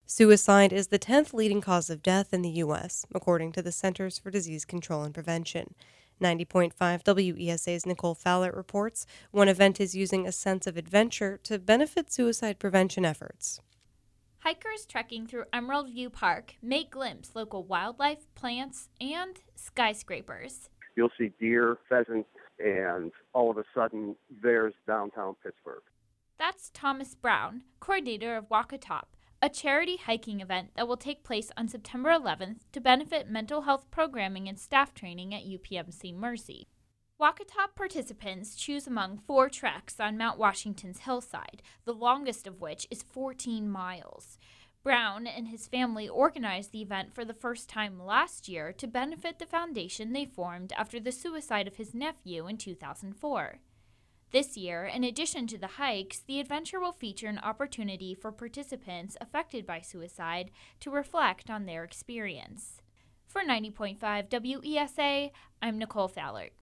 Suicide is the 10th leading cause of death in the U.S., according to the Centers for Disease Control and Prevention. 90.5 WESA's Nicole Fowler reports one event is using a sense of adventure to benefit suicide prevention efforts. Hikers trekking through Emerald View Park may glimpse local wildlife, plants, and skyscrapers. You'll see deer, pheasants, and all of a sudden, there's downtown Pittsburgh. That's Thomas Brown, coordinator of Walk Atop, a charity hiking event that will take place on September 11th to benefit mental health programming and staff training at UPMC Mercy. Walk Atop participants choose among 4 treks on Mount Washington's hillside, the longest of which is 14 miles. Brown and his family organized the event for the first time last year to benefit the foundation they formed after the suicide of his nephew in 2004. This year, in addition to the hikes, the adventure will feature an opportunity for participants affected by suicide to reflect on their experience. For 90.5 WESA, I'm Nicole Fowler.